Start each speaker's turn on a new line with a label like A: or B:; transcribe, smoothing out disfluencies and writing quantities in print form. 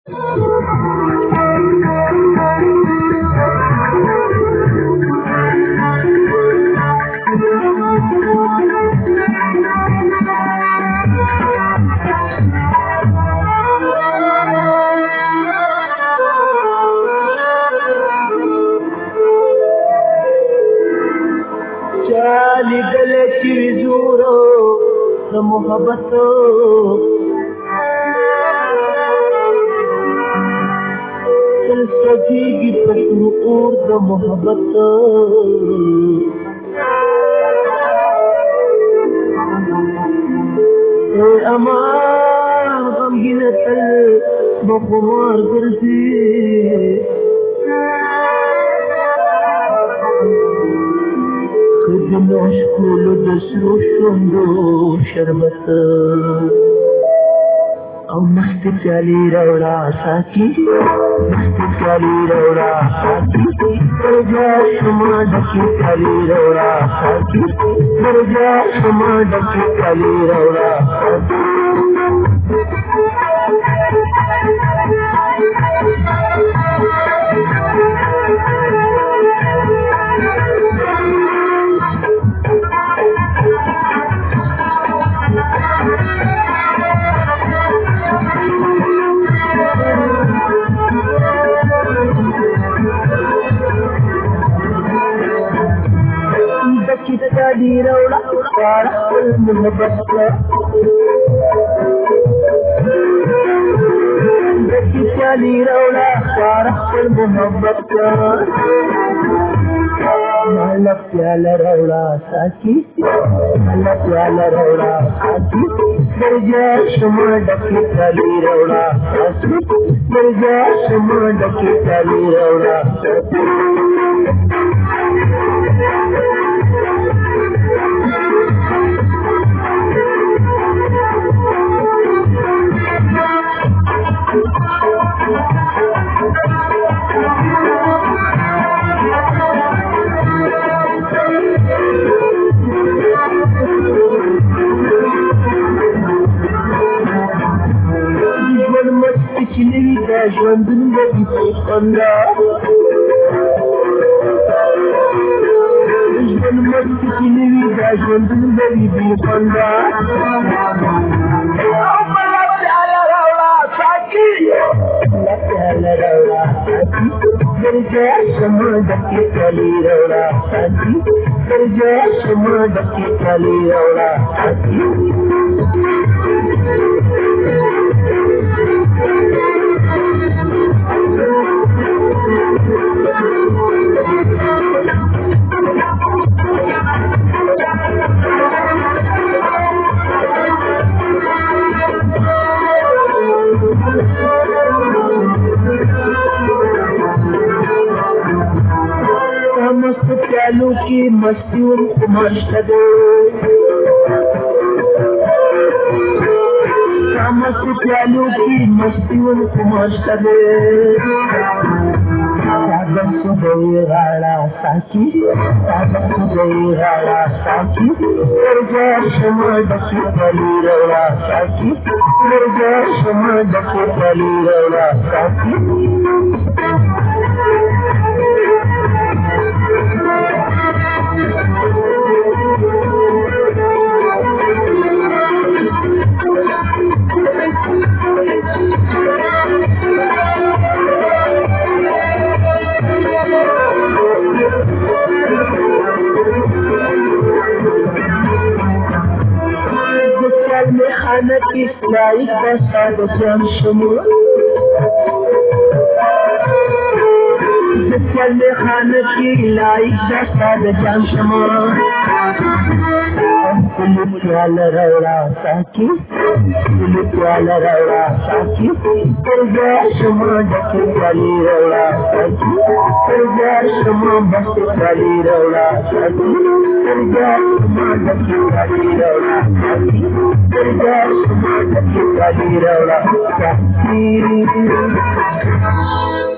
A: चाली गले की जोरो न मोहब्बत चल सकेगी पसूर न मोहब्बत अमार गमगीन तल बखुमार गर्जी नोशकुल दसरो शंदो शरबत मस्त प्याली रौड़ा साकी मस्त प्याली रौड़ा साकी दरजा शुमा ढकी प्याली रौड़ा साकी दरजा शुमा ढकी प्याली रौड़ा साकी प्याली रौड़ा मोहब्बत प्याली रौड़ा मोहब्बत माला प्याला रौड़ा साकी माला प्याला रौड़ा साकी दरजा शुमा ढकी प्याली रौड़ा साकी दरजा शुमा ढकी प्याली रौड़ा साकी Jwandun bagi panda Jwan masti kini da jwandun bagi panda Mala pyala raula saki Mala pyala raula saki Darja shama dhaki kali raula saki Darja shama dhaki kali raula saki मस्त प्यालों की मस्ती उनको मशहदो मस्त प्यालों की मस्ती उनको मशहदो सागम सुबह राड़ा साकी सागम सुबह राड़ा साकी दरजा शुमा ढकी प्याली रौड़ा साकी दरजा शुमा ढकी प्याली रौड़ा साकी खाना की लाइक बसाद जान शमू जिसके खाना की लाइक बसाद जान शमू प्याला रौड़ा साकी प्याला रौड़ा साकी दरजा शुमा ढकी प्याली रौड़ा साकी दरजा शुमा बस प्याली रौड़ा साकी दरजा शुमा ढकी प्याली रौड़ा साकी दरजा शुमा ढकी प्याली रौड़ा साकी